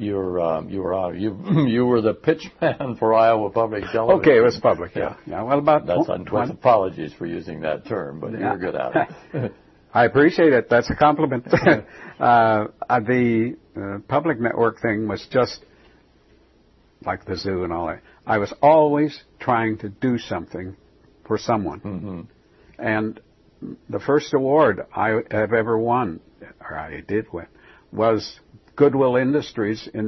you were the pitch man for Iowa Public Television. Okay, it was public. Yeah. Well, that's with apologies for using that term, but you're good at it. I appreciate it. That's a compliment. The public network thing was just like the zoo and all that. I was always trying to do something for someone. Mm-hmm. And the first award I have ever won, or I did win, was Goodwill Industries in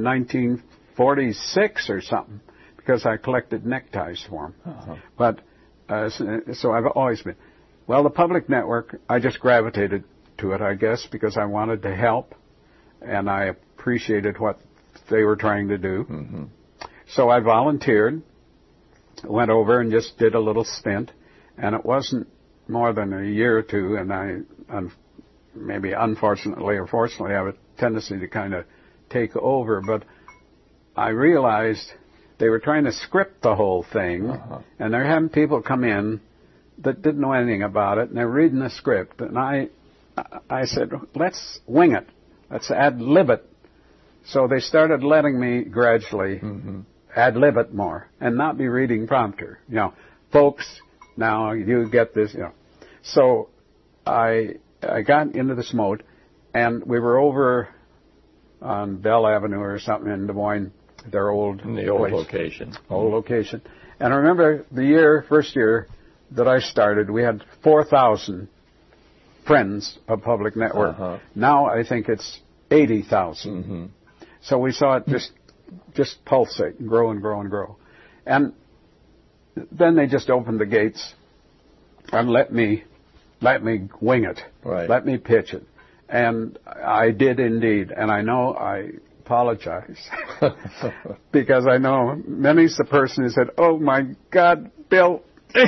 1946 or something, because I collected neckties for them. Uh-huh. But so I've always been. Well, the public network, I just gravitated to it, I guess, because I wanted to help, and I appreciated what they were trying to do. Mm-hmm. So I volunteered, went over and just did a little stint, and it wasn't more than a year or two, and I, maybe unfortunately or fortunately, I have a tendency to kind of take over, but I realized they were trying to script the whole thing, uh-huh. and they're having people come in that didn't know anything about it, and they're reading the script, and I said, let's wing it, let's ad-lib it. So they started letting me gradually mm-hmm. ad-lib it more, and not be reading prompter. Folks, now you get this, So I got into this mode, and we were over on Bell Avenue or something in Des Moines, their old location. Old location. And I remember the first year that I started, we had 4,000 friends of Public Network. Uh-huh. Now I think it's 80,000. Mm-hmm. So we saw it just pulsate and grow and grow and grow. And then they just opened the gates and let me wing it. Right. Let me pitch it. And I did indeed. And I know I apologize because I know many's the person who said, "Oh my God, Bill,"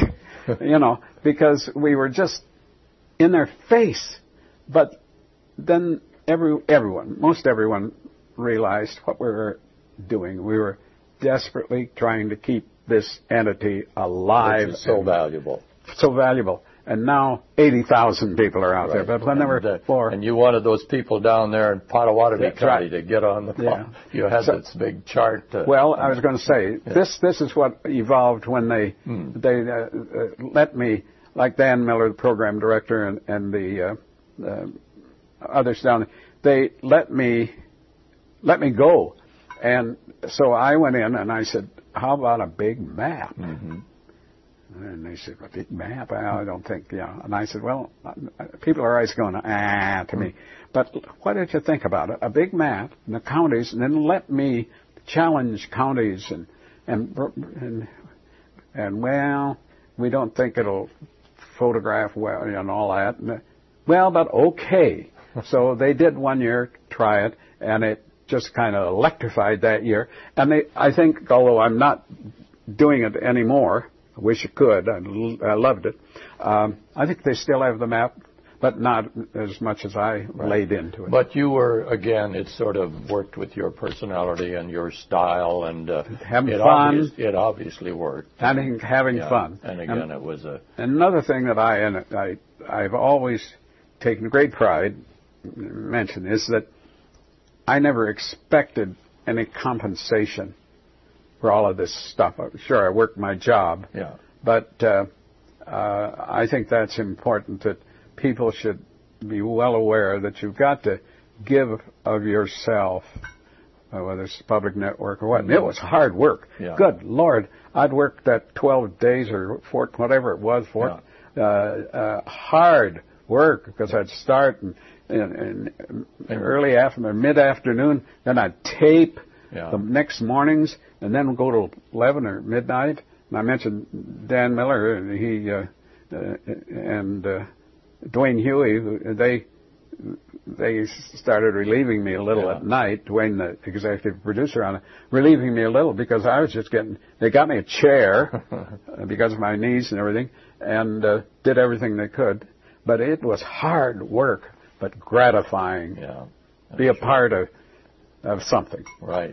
because we were just in their face. But then most everyone realized what we were doing. We were desperately trying to keep this entity alive. Which is so valuable. So valuable. And now 80,000 people are out there. But when there were 4... And you wanted those people down there in Potawatomi County to get on the phone. Yeah. You had this big chart. I was going to say, this is what evolved when they let me, like Dan Miller, the program director, and the others down there, they let me go. And so I went in and I said, how about a big map? Mm-hmm. And they said, a big map? I don't think, And I said, well, people are always going, to me. But what did you think about it? A big map and the counties, and then let me challenge counties and well, we don't think it'll photograph well and all that. Well, but okay. So they did 1 year, try it, and it just kind of electrified that year. And I think, although I'm not doing it anymore, I wish it could. I loved it. I think they still have the map, but not as much as I laid into it. But you were, again, it sort of worked with your personality and your style, and having fun. It obviously worked. Having fun. And again, it was a... Another thing that I've always taken great pride in mention is that I never expected any compensation for all of this stuff. Sure, I worked my job, but I think that's important, that people should be well aware that you've got to give of yourself, whether it's public network or what. And it was hard work. Yeah. Good Lord, I'd worked that 12 days or whatever it was for. Hard work, because I'd start in early afternoon, mid-afternoon, then I'd tape the next mornings, and then go to 11 or midnight. And I mentioned Dan Miller, and Dwayne Huey. They started relieving me a little at night. Dwayne, the executive producer on it, relieving me a little because I was just they got me a chair because of my knees and everything, and did everything they could. But it was hard work, but gratifying. Yeah. Be a part of something. Right.